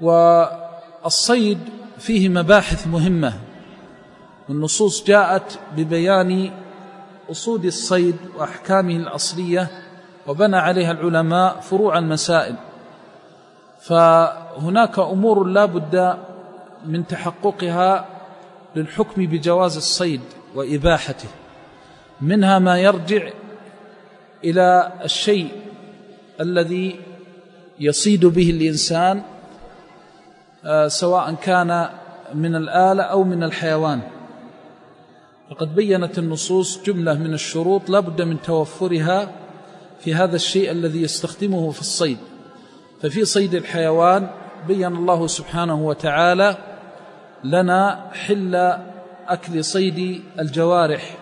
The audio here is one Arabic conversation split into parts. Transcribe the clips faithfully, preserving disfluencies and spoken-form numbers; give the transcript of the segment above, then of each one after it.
والصيد فيه مباحث مهمة، والنصوص جاءت ببيان أصول الصيد وأحكامه الأصلية، وبنى عليها العلماء فروع المسائل. فهناك أمور لا بد من تحققها للحكم بجواز الصيد وإباحته، منها ما يرجع إلى الشيء الذي يصيد به الإنسان سواء كان من الآلة أو من الحيوان. فقد بيّنت النصوص جملة من الشروط لا بد من توفرها في هذا الشيء الذي يستخدمه في الصيد. ففي صيد الحيوان بيّن الله سبحانه وتعالى لنا حل أكل صيد الجوارح،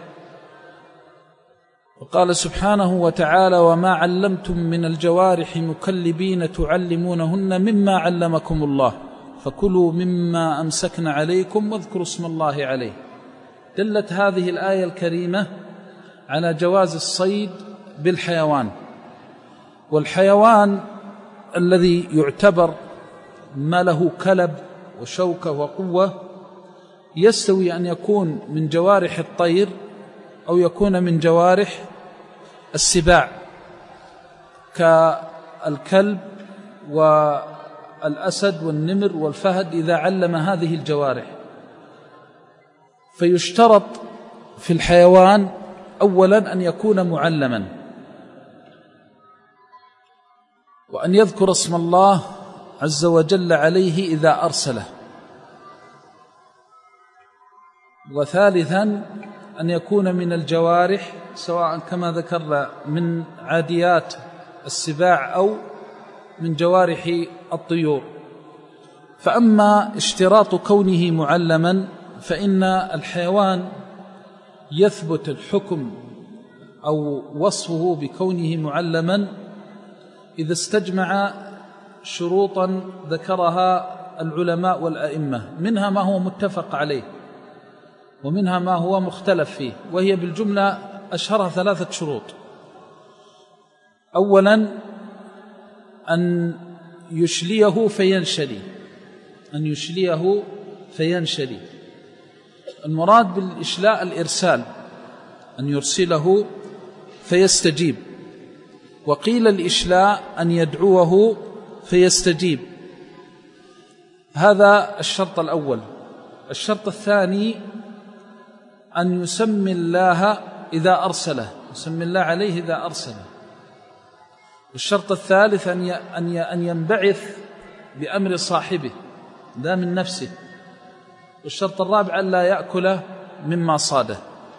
وقال سبحانه وتعالى: وما علمتم من الجوارح مكلبين تعلمونهن مما علمكم الله فكلوا مما أمسكن عليكم واذكروا اسم الله عليه. دلت هذه الآية الكريمة على جواز الصيد بالحيوان. والحيوان الذي يعتبر ما له كلب وشوكة وقوة يستوي أن يكون من جوارح الطير أو يكون من جوارح السباع كالكلب والأسد والنمر والفهد إذا علم هذه الجوارح. فيشترط في الحيوان أولا أن يكون معلما، وأن يذكر اسم الله عز وجل عليه إذا أرسله، وثالثا أن يكون من الجوارح سواء كما ذكرنا من عاديات السباع أو من جوارح الطيور. فأما اشتراط كونه معلما فإن الحيوان يثبت الحكم أو وصفه بكونه معلما إذا استجمع شروطا ذكرها العلماء والأئمة، منها ما هو متفق عليه ومنها ما هو مختلف فيه، وهي بالجملة أشهرها ثلاثة شروط. أولا أن يشليه فينشلي، أن يشليه فينشلي. المراد بالإشلاء الإرسال، أن يرسله فيستجيب. وقيل الإشلاء أن يدعوه فيستجيب. هذا الشرط الأول. الشرط الثاني أن يسمي الله إذا أرسله، يسمي الله عليه إذا أرسله. والشرط الثالث أن ينبعث بأمر صاحبه لا من نفسه. والشرط الرابع أن لا يأكل مما صاده.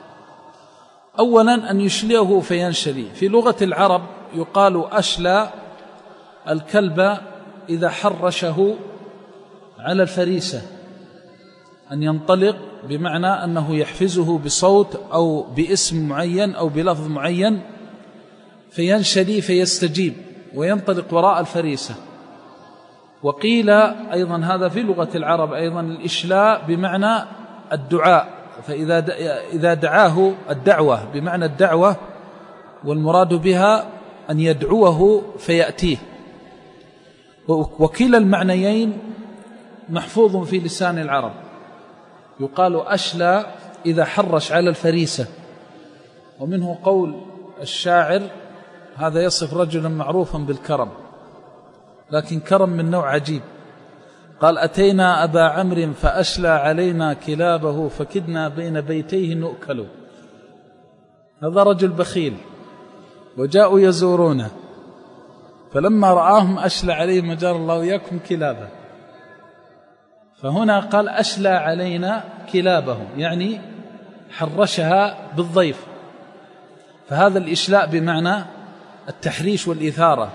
أولا أن يشليه فينشلي. في لغة العرب يقال أشلى الكلب إذا حرشه على الفريسة، أن ينطلق بمعنى أنه يحفزه بصوت أو باسم معين أو بلفظ معين، فينشلي فيستجيب وينطلق وراء الفريسة. وقيل أيضا هذا في لغة العرب أيضا الإشلاء بمعنى الدعاء، فإذا إذا دعاه الدعوة بمعنى الدعوة، والمراد بها أن يدعوه فيأتيه. وكلا المعنيين محفوظ في لسان العرب. يقال أشلى إذا حرش على الفريسة. ومنه قول الشاعر: هذا يصف رجلا معروفا بالكرم، لكن كرم من نوع عجيب. قال: أتينا أبا عمرو فأشلى علينا كلابه فكدنا بين بيتيه نؤكل. هذا رجل بخيل وجاءوا يزورونه، فلما رآهم أشلى عليهم مجار الله وإياكم كلابه. فهنا قال أشلى علينا كلابه، يعني حرشها بالضيف. فهذا الإشلاء بمعنى التحريش والإثارة.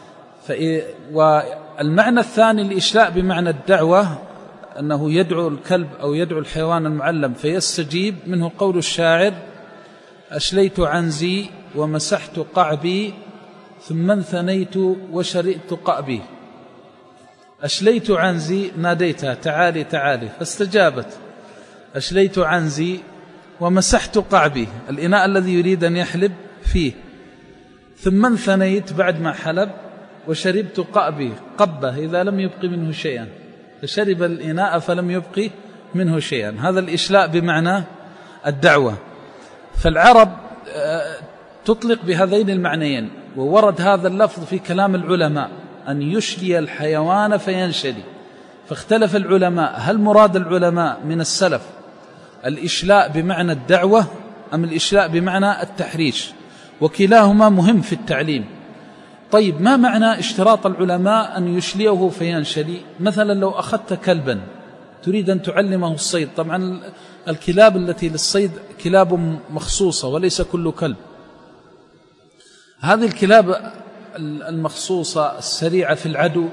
والمعنى الثاني الإشلاء بمعنى الدعوة، أنه يدعو الكلب أو يدعو الحيوان المعلم فيستجيب. منه قول الشاعر: أشليت عنزي ومسحت قعبي ثم انثنيت وشرئت قأبي. أشليت عنزي، ناديتها تعالي تعالي فاستجابت. أشليت عنزي ومسحت قعبي، الإناء الذي يريد أن يحلب فيه. ثم انثنيت، بعد ما حلب وشربت قأبي قبة إذا لم يبق منه شيئا، فشرب الإناء فلم يبق منه شيئا. هذا الإشلاء بمعنى الدعوة. فالعرب تطلق بهذين المعنيين، وورد هذا اللفظ في كلام العلماء أن يشلي الحيوان فينشلي. فاختلف العلماء هل مراد العلماء من السلف الإشلاء بمعنى الدعوة أم الإشلاء بمعنى التحريش، وكلاهما مهم في التعليم. طيب ما معنى اشتراط العلماء أن يشليه فينشلي؟ مثلا لو أخذت كلبا تريد أن تعلمه الصيد، طبعا الكلاب التي للصيد كلاب مخصوصة وليس كل كلب، هذه الكلاب المخصوصة السريعة في العدو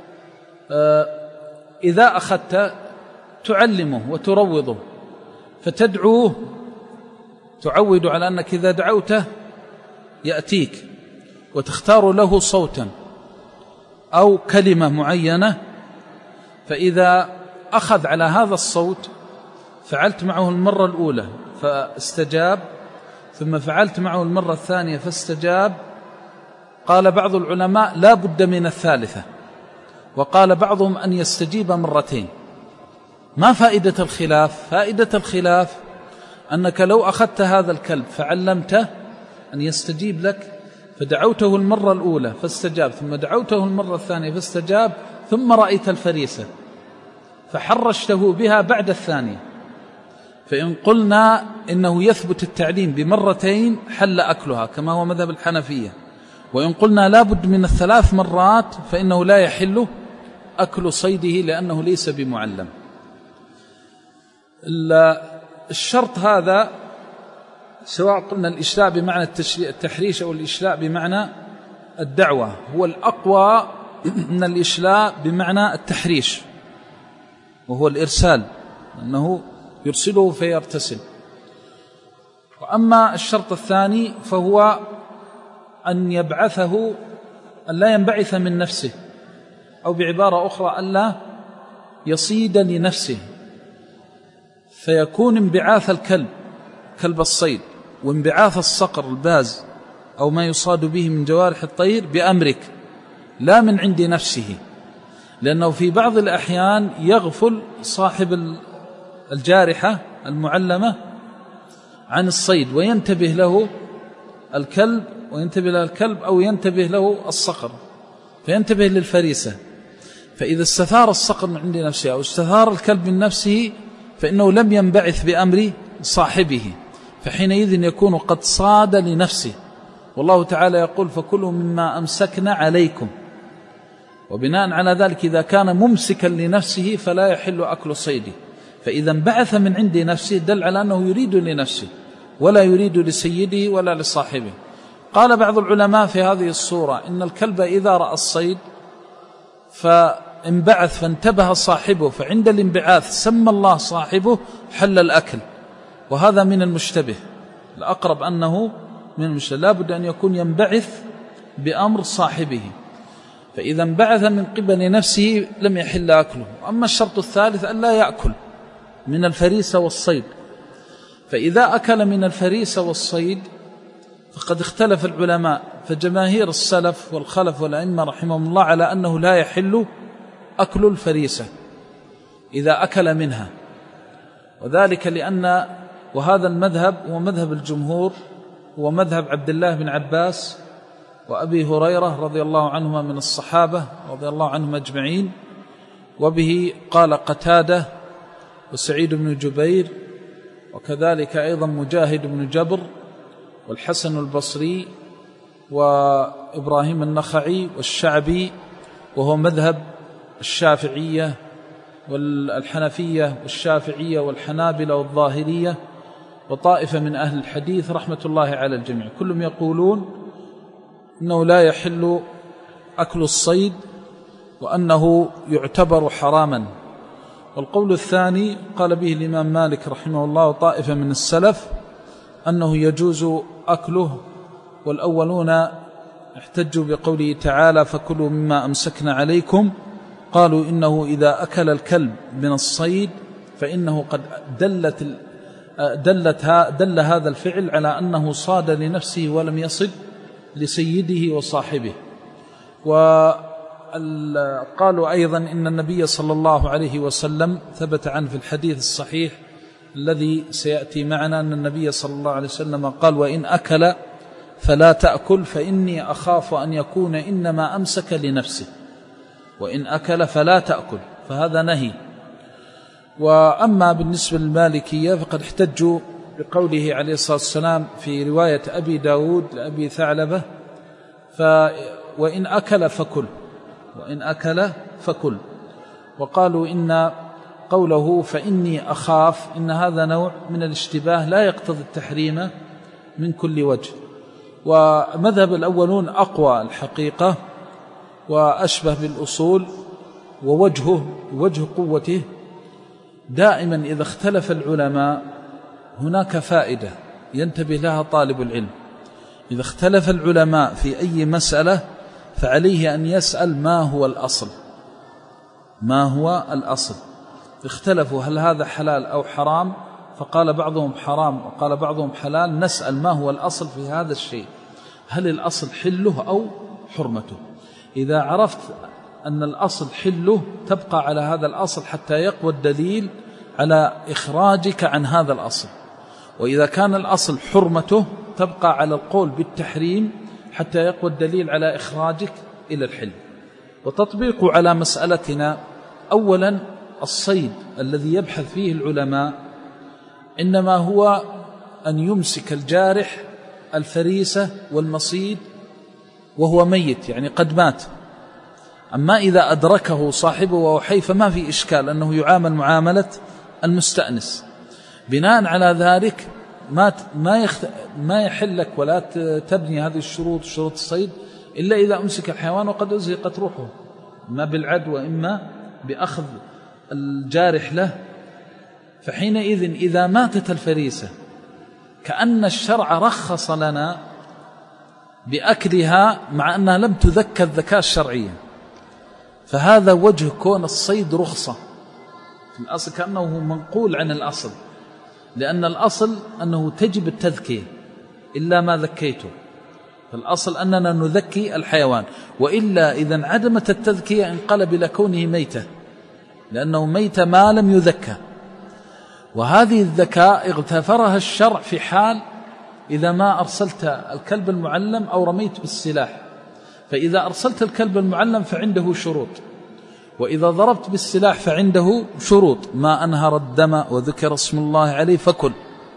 إذا أخذت تعلمه وتروضه فتدعوه، تعود على أنك إذا دعوته يأتيك، وتختار له صوتا أو كلمة معينة، فإذا أخذ على هذا الصوت فعلت معه المرة الأولى فاستجاب، ثم فعلت معه المرة الثانية فاستجاب. قال بعض العلماء لا بد من الثالثة، وقال بعضهم أن يستجيب مرتين. ما فائدة الخلاف؟ فائدة الخلاف أنك لو أخذت هذا الكلب فعلمته أن يستجيب لك، فدعوته المرة الأولى فاستجاب، ثم دعوته المرة الثانية فاستجاب، ثم رأيت الفريسة فحرشته بها بعد الثانية، فإن قلنا إنه يثبت التعليم بمرتين حل أكلها كما هو مذهب الحنفية، وإن قلنا لا بد من الثلاث مرات فإنه لا يحل أكل صيده لأنه ليس بمعلم. الشرط هذا سواء قلنا الإشلاء بمعنى التحريش أو الإشلاء بمعنى الدعوة هو الأقوى من الإشلاء بمعنى التحريش، وهو الإرسال، أنه يرسله فيرتسل. وأما الشرط الثاني فهو أن يبعثه، أن لا ينبعث من نفسه، أو بعبارة أخرى أن لا يصيد لنفسه، فيكون انبعاث الكلب كلب الصيد وانبعاث الصقر الباز أو ما يصاد به من جوارح الطير بأمرك لا من عند نفسه، لأنه في بعض الأحيان يغفل صاحب الجارحة المعلمة عن الصيد وينتبه له الكلب وينتبه له الكلب أو ينتبه له الصقر فينتبه للفريسة، فإذا استثار الصقر من عند نفسه أو استثار الكلب من نفسه فإنه لم ينبعث بأمر صاحبه، فحينئذ يكون قد صاد لنفسه. والله تعالى يقول فكلوا مما أمسكنا عليكم، وبناء على ذلك إذا كان ممسكا لنفسه فلا يحل أكل صيده، فإذا انبعث من عند نفسه دل على أنه يريد لنفسه ولا يريد لسيده ولا لصاحبه. قال بعض العلماء في هذه الصورة إن الكلب إذا رأى الصيد فانبعث فانتبه صاحبه، فعند الانبعاث سمى الله صاحبه حل الأكل، وهذا من المشتبه، الأقرب أنه من المشتبه، لا بد أن يكون ينبعث بأمر صاحبه، فإذا انبعث من قبل نفسه لم يحل أكله. أما الشرط الثالث أن لا يأكل من الفريسة والصيد، فإذا أكل من الفريسة والصيد فقد اختلف العلماء، فجماهير السلف والخلف والأئمة رحمهم الله على أنه لا يحل أكل الفريسة إذا أكل منها، وذلك لأن وهذا المذهب هو مذهب الجمهور، هو مذهب عبد الله بن عباس وأبي هريرة رضي الله عنهما من الصحابة رضي الله عنهم أجمعين، وبه قال قتادة وسعيد بن جبير، وكذلك أيضا مجاهد بن جبر والحسن البصري وإبراهيم النخعي والشعبي، وهو مذهب الشافعية والحنفية والشافعية والحنابلة والظاهرية وطائفة من أهل الحديث رحمة الله على الجميع، كلهم يقولون إنه لا يحل أكل الصيد وأنه يعتبر حراما. والقول الثاني قال به الإمام مالك رحمه الله وطائفة من السلف أنه يجوز أكله، والأولون احتجوا بقوله تعالى فكلوا مما أمسكنا عليكم، قالوا إنه إذا أكل الكلب من الصيد فإنه قد دلت دلت دل هذا الفعل على أنه صاد لنفسه ولم يصد لسيده وصاحبه. وقالوا أيضا إن النبي صلى الله عليه وسلم ثبت عنه في الحديث الصحيح الذي سيأتي معنا أن النبي صلى الله عليه وسلم قال: وإن أكل فلا تأكل فإني أخاف أن يكون إنما أمسك لنفسه. وإن أكل فلا تأكل، فهذا نهي. وأما بالنسبة للمالكية فقد احتجوا بقوله عليه الصلاة والسلام في رواية أبي داود لأبي ثعلبة: ف وإن أكل فكل، وإن أكل فكل. وقالوا إن قوله فإني أخاف إن هذا نوع من الاشتباه لا يقتضي التحريم من كل وجه. ومذهب الأولون أقوى الحقيقة وأشبه بالأصول، ووجهه وجه قوته دائما إذا اختلف العلماء هناك فائدة ينتبه لها طالب العلم. إذا اختلف العلماء في أي مسألة فعليه أن يسأل ما هو الأصل، ما هو الأصل. اختلفوا هل هذا حلال أو حرام، فقال بعضهم حرام وقال بعضهم حلال، نسأل ما هو الأصل في هذا الشيء، هل الأصل حله أو حرمته؟ إذا عرفت أن الأصل حله تبقى على هذا الأصل حتى يقوى الدليل على إخراجك عن هذا الأصل، وإذا كان الأصل حرمته تبقى على القول بالتحريم حتى يقوى الدليل على إخراجك إلى الحل. وتطبيق على مسألتنا: أولا الصيد الذي يبحث فيه العلماء إنما هو أن يمسك الجارح الفريسة والمصيد وهو ميت، يعني قد مات. أما إذا أدركه صاحبه وهو حي فما في إشكال أنه يعامل معاملة المستأنس. بناء على ذلك ما ما يخت... ما يحل لك ولا تبني هذه الشروط، شروط الصيد، إلا إذا أمسك الحيوان وقد أزهقت روحه، إما بالعد وإما بأخذ الجارح له. فحينئذ إذا ماتت الفريسة كأن الشرع رخص لنا بأكلها مع أنها لم تذكى الذكاء الشرعية، فهذا وجه كون الصيد رخصة في الأصل، كأنه منقول عن الأصل، لأن الأصل أنه تجب التذكية إلا ما ذكيته، فالأصل أننا نذكي الحيوان، وإلا إذا انعدمت التذكية انقلب إلى كونه ميتة، لأنه ميت ما لم يذكى. وهذه الذكاء اغتفرها الشرع في حال إذا ما أرسلت الكلب المعلم أو رميت بالسلاح. فإذا أرسلت الكلب المعلم فعنده شروط، وإذا ضربت بالسلاح فعنده شروط: ما أنهر الدم وذكر اسم الله عليه فكل.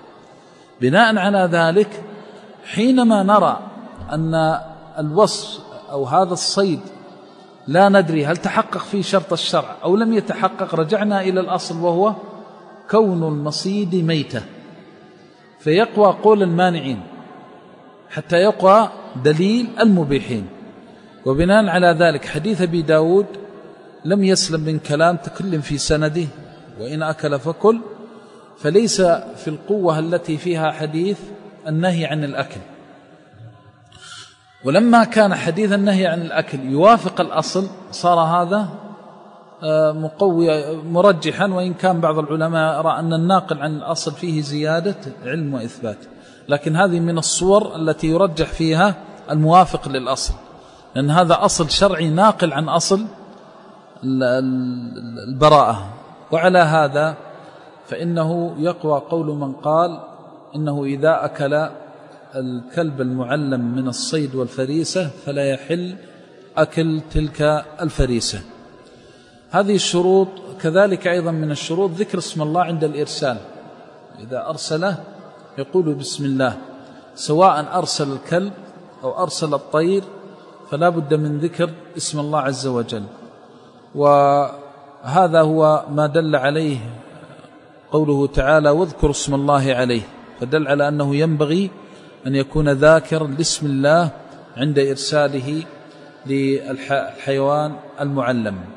بناء على ذلك حينما نرى أن الوصف أو هذا الصيد لا ندري هل تحقق فيه شرط الشرع أو لم يتحقق، رجعنا إلى الأصل وهو كون المصيد ميتة، فيقوى قول المانعين حتى يقوى دليل المبيحين. وبناء على ذلك حديث أبي داود لم يسلم من كلام تكلم في سنده: وإن أكل فكل، فليس في القوة التي فيها حديث النهي عن الأكل. ولما كان حديث النهي عن الأكل يوافق الأصل صار هذا مقوي مرجحا، وإن كان بعض العلماء يرى أن الناقل عن الأصل فيه زيادة علم وإثبات، لكن هذه من الصور التي يرجح فيها الموافق للأصل، لأن هذا أصل شرعي ناقل عن أصل البراءة. وعلى هذا فإنه يقوى قول من قال إنه إذا أكل الكلب المعلم من الصيد والفريسة فلا يحل أكل تلك الفريسة. هذه الشروط كذلك أيضا من الشروط ذكر اسم الله عند الإرسال، إذا أرسله يقول بسم الله، سواء أرسل الكلب أو أرسل الطير فلا بد من ذكر اسم الله عز وجل. وهذا هو ما دل عليه قوله تعالى: واذكر اسم الله عليه، فدل على أنه ينبغي أن يكون ذاكرا لاسم الله عند إرساله للحيوان المعلم.